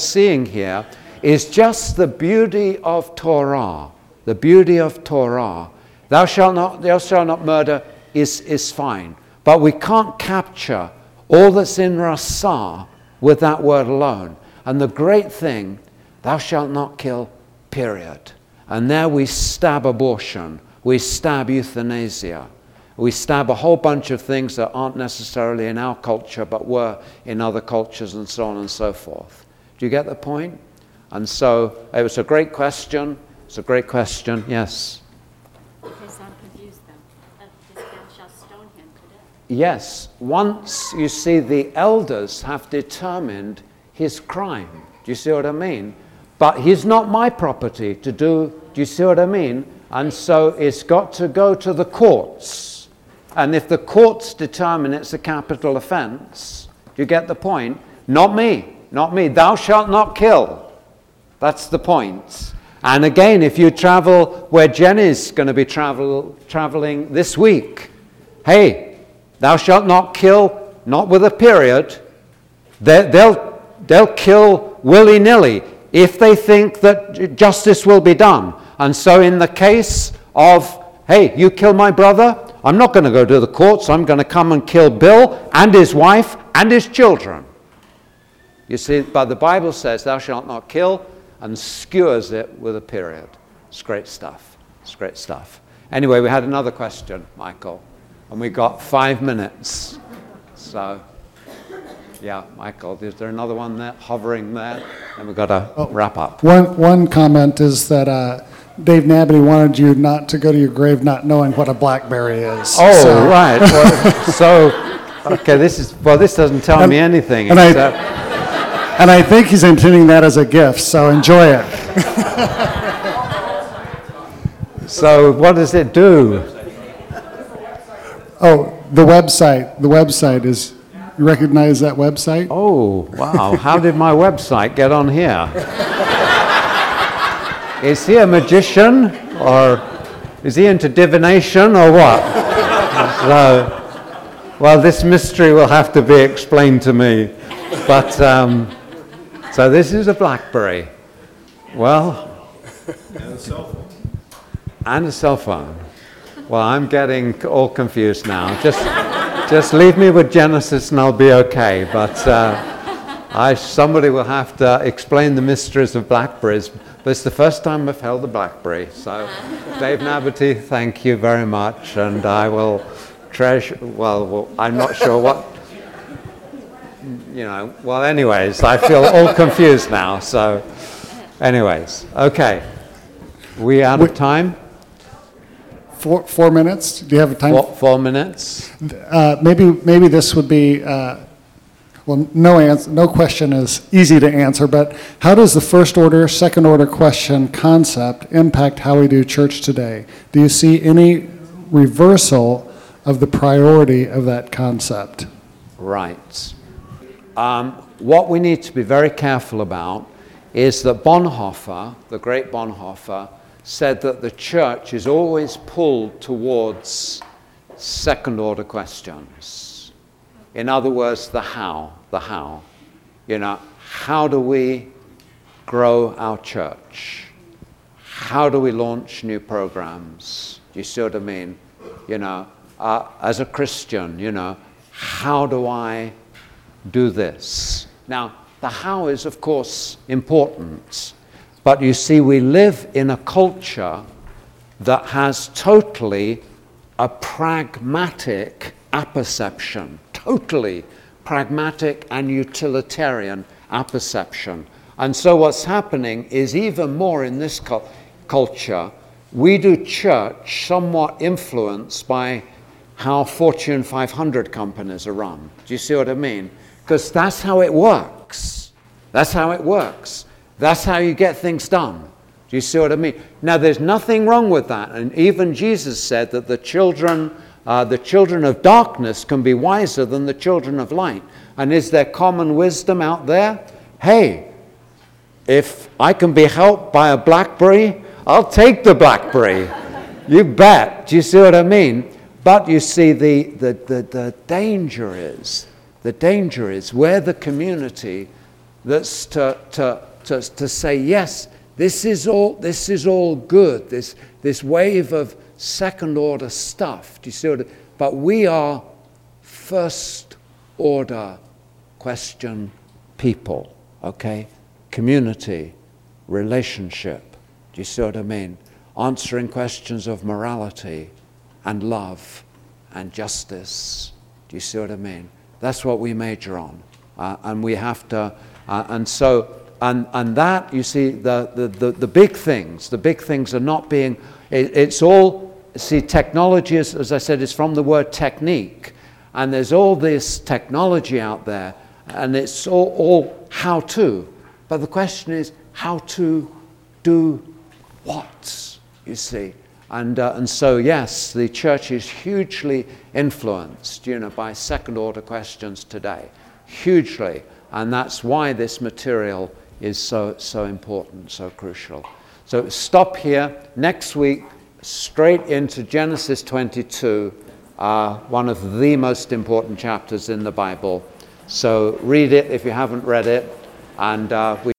is just the beauty of Torah. The beauty of Torah. Thou shalt not murder is fine. But we can't capture all that's in Rasah with that word alone. And the great thing, thou shalt not kill, period. And there we stab abortion. We stab euthanasia. We stab a whole bunch of things that aren't necessarily in our culture, but were in other cultures and so on and so forth. Do you get the point? And so it was a great question. It's a great question. Yes? Because I'm confused though. This man shall stone him to death. Yes. Once, you see, the elders have determined his crime. Do you see what I mean? But he's not my property to do you see what I mean? And so it's got to go to the courts. And if the courts determine it's a capital offense, do you get the point? Not me. Not me. Thou shalt not kill. That's the point. And again, if you travel where Jenny's going to be traveling this week, hey, thou shalt not kill, not with a period. They'll kill willy-nilly if they think that justice will be done. And so in the case of, hey, you kill my brother, I'm not going to go to the courts. I'm going to come and kill Bill and his wife and his children. You see, but the Bible says, thou shalt not kill, and skewers it with a period. It's great stuff. It's great stuff. Anyway, we had another question, Michael, and we got 5 minutes. So... yeah, Michael, is there another one there, hovering there? And we've got to wrap up. One comment is that Dave Nabby wanted you not to go to your grave not knowing what a BlackBerry is. Oh, so. Right. Well, okay, this doesn't tell me anything. And I think he's intending that as a gift, so enjoy it. So what does it do? Oh, the website is... You recognize that website? Oh, wow. How did my website get on here? Is he a magician? Or is he into divination or what? So, well, this mystery will have to be explained to me. But, so this is a BlackBerry. Well. And a cell phone. And a cell phone. Well, I'm getting all confused now. Just leave me with Genesis and I'll be okay. But somebody will have to explain the mysteries of BlackBerries. But it's the first time I've held a BlackBerry. So, Dave Naberty, thank you very much. And I will treasure, well, I'm not sure what, well, anyways, I feel all confused now. So, anyways, okay. We out of time? 4 minutes? Do you have a time? 4 minutes. Maybe this would be, well, no question is easy to answer, but how does the first order, second order question concept impact how we do church today? Do you see any reversal of the priority of that concept? Right. What we need to be very careful about is that Bonhoeffer, the great Bonhoeffer, said that the church is always pulled towards second-order questions. In other words, the how. How do we grow our church? How do we launch new programs? Do you see what I mean? As a Christian, how do I do this? Now, the how is, of course, important. But you see, we live in a culture that has totally a pragmatic apperception, totally pragmatic and utilitarian apperception. And so what's happening is even more in this culture, we do church somewhat influenced by how Fortune 500 companies are run. Do you see what I mean? Because that's how it works. That's how it works. That's how you get things done. Do you see what I mean? Now, there's nothing wrong with that. And even Jesus said that the children of darkness can be wiser than the children of light. And is there common wisdom out there? Hey, if I can be helped by a BlackBerry, I'll take the BlackBerry. You bet. Do you see what I mean? But you see, the danger is we're the community that's to say, yes, this is all good, this wave of second order stuff. Do you see what I mean? But we are first order question people, okay? Community, relationship. Do you see what I mean? Answering questions of morality and love and justice. Do you see what I mean? That's what we major on. And we have to, and that, you see, the big things are not being, it's all, see, technology, as I said, is from the word technique. And there's all this technology out there, and it's all how to. But the question is, how to do what, you see? And so, yes, the church is hugely influenced, by second-order questions today, hugely. And that's why this material is so important, so crucial. So stop here. Next week, straight into Genesis 22, one of the most important chapters in the Bible. So read it if you haven't read it, and we